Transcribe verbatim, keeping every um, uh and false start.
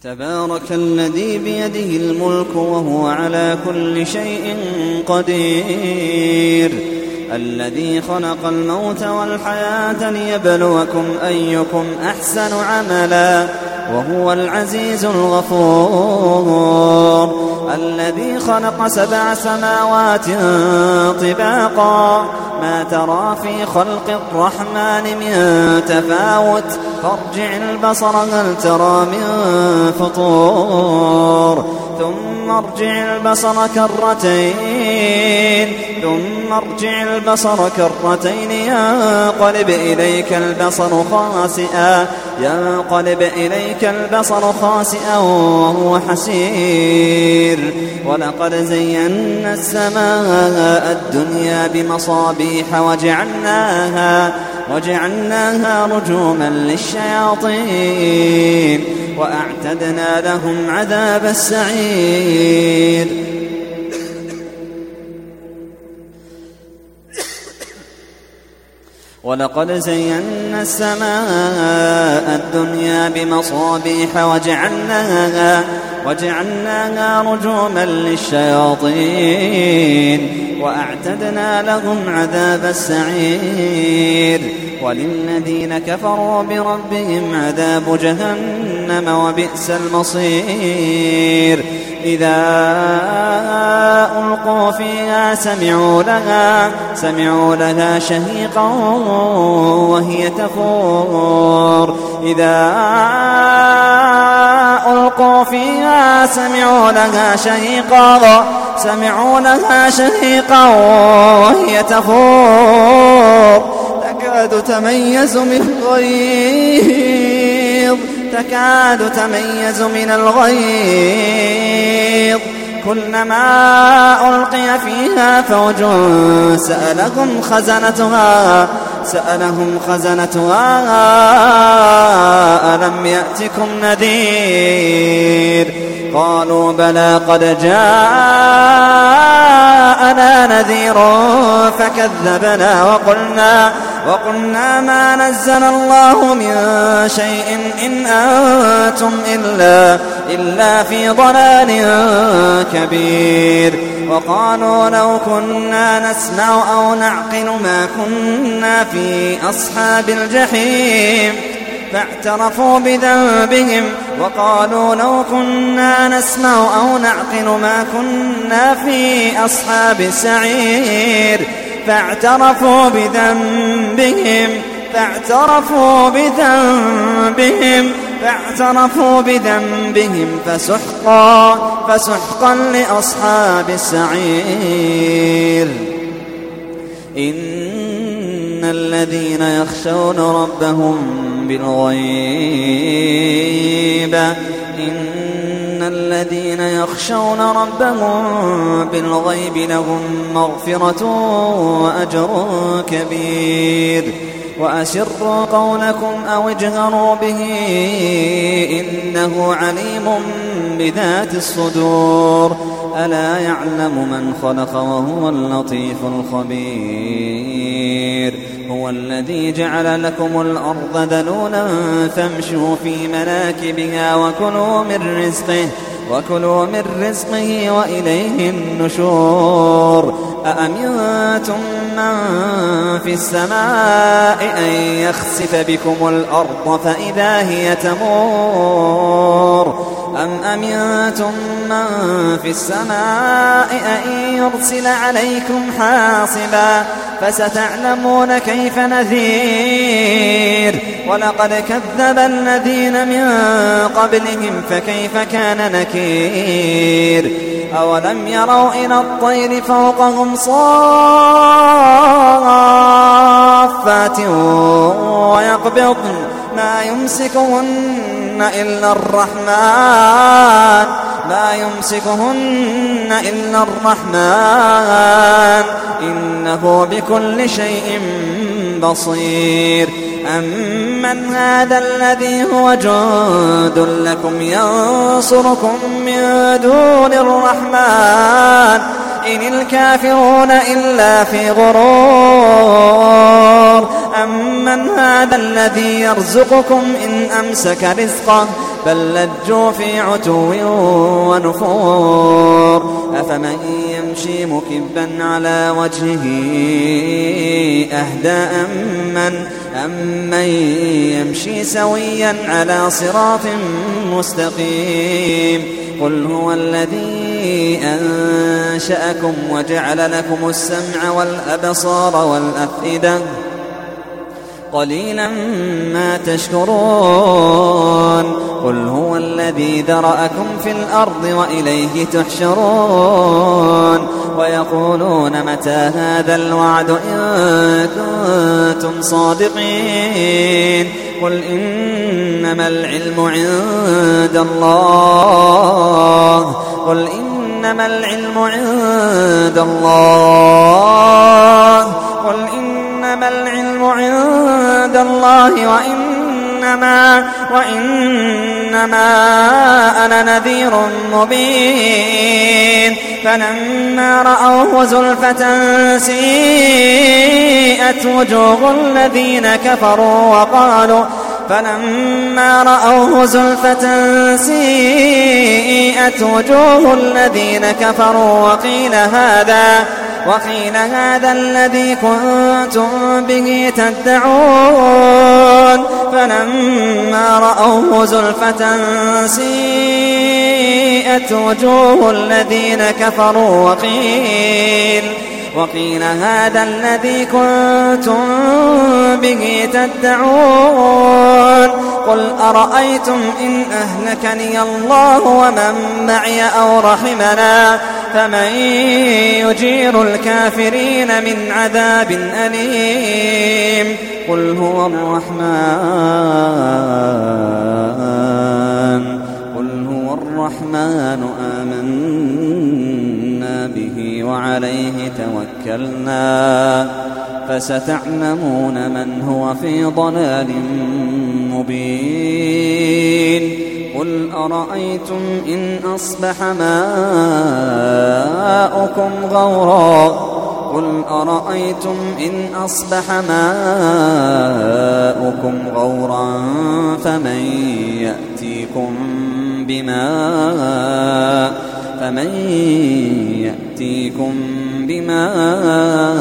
تبارك الذي بيده الملك وهو على كل شيء قدير الذي خلق الموت والحياة ليبلوكم أيكم أحسن عملا وهو العزيز الغفور الذي خلق سبع سماوات طباقا ما ترى في خلق الرحمن من تفاوت فارجع البصر هل ترى من فطور ثم ارجع البصر كرتين ثم ارجع البصر كرتين ينقلب إليك البصر خاسئا ينقلب إليك البصر خاسئا وهو حسير ولقد زينا السماء الدنيا بمصابيح وجعلناها وجعلناها رجوما للشياطين وأعتدنا لهم عذاب السعير ولقد زينا السماء الدنيا بمصابيح وجعلناها وجعلناها رجوما للشياطين وأعتدنا لهم عذاب السعير وللذين كفروا بربهم عذاب جهنم وبئس المصير إذا ألقوا فيها سمعوا لها سمعوا لها شهيقا وهي تفور إذا ألقوا فيها سمعوا لها شهيقا سمعوا لها شهيقا وهي تفور تكاد تميز من الغيظ تكاد تميز من الغيظ كلما ألقي فيها فوج سألهم خزنتها سألهم خزنتها ألم يأتكم نذير قالوا بلى قد جاءنا نذير فكذبنا وقلنا وقلنا ما نزل الله من شيء إن أنتم إلا, إلا في ضلال كبير وقالوا لو كنا نسمع أو نعقل ما كنا في أصحاب الجحيم فاعترفوا بذنبهم وقالوا لو كنا نسمع أو نعقل ما كنا في أصحاب السعير فاعترفوا بذنبهم فاعترفوا بذنبهم فاعترفوا بذنبهم فسحقا فسحقا لأصحاب السعير إن الذين يخشون ربهم بالغيب إن الذين يخشون ربهم بالغيب لهم مغفرة وأجر كبير وأسروا قولكم أو اجهروا به إنه عليم بذات الصدور ألا يعلم من خلق وهو اللطيف الخبير هو الذي جعل لكم الأرض ذلولا فامشوا في مناكبها وكلوا من رزقه وكلوا من رزقه وإليه النشور أأمنتم من في السماء أن يخسف بكم الأرض فإذا هي تمور أم أمنتم من في السماء أن يرسل عليكم حاصبا فستعلمون كيف نذير ولقد كذب الذين من قبلهم فكيف كان نكير أولم يروا إلى الطير فوقهم صافات ويقبضن ما يمسكهن إلا الرحمن ما يمسكهن إلا الرحمن إنه بكل شيء بصير أمن هذا الذي هو جند لكم ينصركم من دون الرحمن إن الكافرون إلا في غرور أمن هذا الذي يرزقكم إن أمسك رزقه بل لجوا في عتو ونفور أفمن يمشي مكبا على وجهه أهدى أمن أمن يمشي سويا على صراط مستقيم قل هو الذي أنشأكم وجعل لكم السمع والأبصار والأفئدة قليلا ما تشكرون قل هو الذي ذرأكم في الأرض وإليه تحشرون ويقولون متى هذا الوعد إن كنتم صادقين قل إنما العلم عند الله قل إنما العلم عند الله قل إنما العلم عند الله وإنما وإنما أنا نذير مبين فلما رأوه زلفة سيئت وجوه الذين كفروا وقالوا فلما رأوه زلفة سيئت وجوه الذين كفروا وقيل هذا وقيل هذا الذي كنتم به تدعون فلما رأوه زلفة سيئت وجوه الذين كفروا وقيل وقيل هذا الذي كنتم به تدعون قل أرأيتم إن أهلكني الله ومن معي أو رحمنا فمن يجير الكافرين من عذاب أليم قل هو الرحمن قل هو الرحمن آمنا به وعليه توكلنا فستعلمون من هو في ضلال مبين قل أرأيتم إن أصبح ماؤكم غورا قل أرأيتم إن أصبح ماؤكم غورا فمن يأتيكم بماء فمن يأتيكم بماء